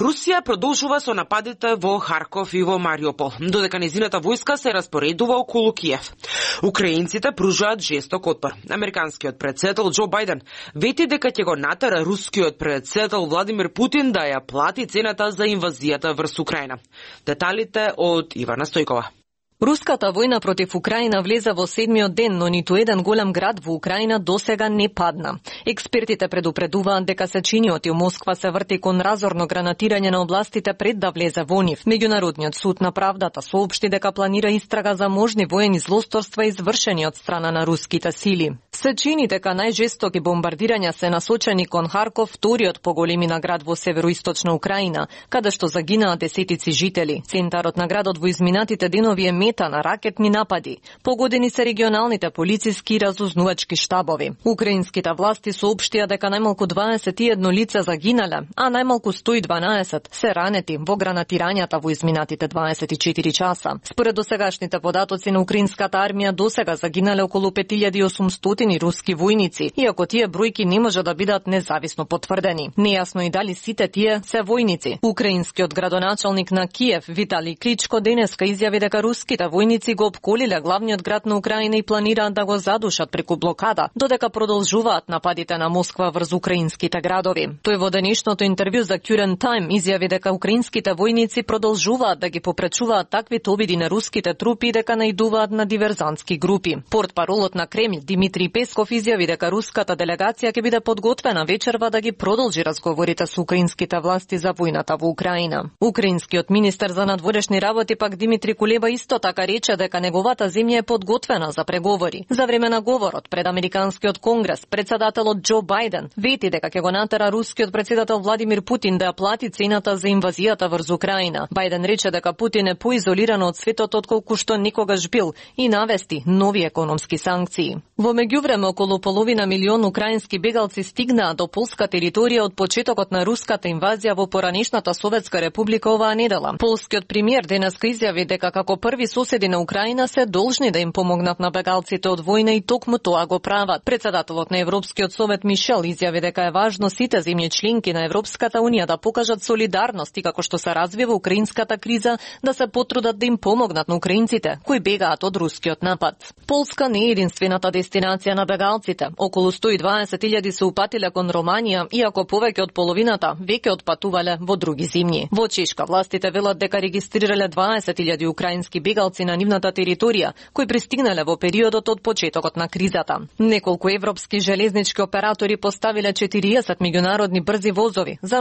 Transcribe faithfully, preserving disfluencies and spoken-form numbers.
Русија продолжува со нападите во Харков и во Мариупол, додека нејзината војска се распоредува околу Киев. Украинците пружаат жесток отпор. Американскиот претседател Џо Бајден вети дека ќе го натера рускиот претседател Владимир Путин да ја плати цената за инвазијата врз Украина. Деталите од Ивана Стојкова. Руската војна против Украина влезе во седмиот ден, но ниту еден голем град во Украина досега не падна. Експертите предупредуваат дека сечениот и Москва се врти кон разорно гранатирање на областите пред да влезе во нив. Меѓународниот суд на правдата соопшти дека планира истрага за можни воени злосторства извршени од страна на руските сили. Сечените ка најжестоки бомбардирања се насочени кон Харков, вториот по големина град во североисточна Украина, каде што загинаа десетици жители. Центарот на градот во изминатите денови е мета на ракетни напади. Погодени се регионалните полициски и разузнавачки штабови. Украинските власти соопштија дека најмалку дваесет и едно лица загинале, а најмалку сто и дванаесет се ранети во гранатирањата во изминатите дваесет и четири часа. Според досегашните податоци на украинската армија досега загинале околу пет илјади и осумстотини руски војници, иако тие бројки не може да бидат независно потврдени. Нејасно и дали сите тие се војници. Украинскиот градоначалник на Киев Витали Кличко денеска изјави дека руските војници го опколиле главниот град на Украина и планираат да го задушат преку блокада, додека продолжуваат нападите на Москва врз украинските градови. Тој во денешното интервју за Current Time изјави дека украинските војници продолжуваат да ги попречуваат таквите обиди на руските трупи и дека наидуваат на диверзантски групи. Портпаролот на Кремљ Димитри Песков изјави дека руската делегација ќе биде подготвена вечерва да ги продолжи разговорите со украинските власти за војната во Украина. Украинскиот министер за надворешни работи пак Димитри Кулеба исто така рече дека неговата земја е подготвена за преговори. За време на говорот пред Американскиот конгрес, претседателот Џо Бајден вети дека ќе го натера рускиот претседател Владимир Путин да ја плати цената за инвазијата врз Украина. Бајден рече дека Путин е поизолиран од светот отколку што никогаш бил и навести нови економски санкции. Во меѓувреме околу половина милион украински бегалци стигнаа до полска територија од почетокот на руската инвазија во поранешната Советска република оваа недела. Полскиот премиер денеска изјави дека како први соседи на Украина се должни да им помогнат на бегалците од војна и токму тоа го прават. Претседателот на Европскиот совет Мишел изјави дека е важно сите земји членки на Европската унија да покажат солидарност и како што се развива украинската криза да се потрудат да им помогнат на украинците кои бегаат од рускиот напад. Полска не е единствената дестинација на бегалците. Околу сто и дваесет илјади се упатиле кон Романија, иако повеќе од половината веќе отпатувале во други земји. Во Чешка властите велат дека регистрирале дваесет илјади украински бегалци на нивната територија, кои пристигнале во периодот од почетокот на кризата. Неколку европски железнички оператори поставиле четириесет меѓународни брзи возови за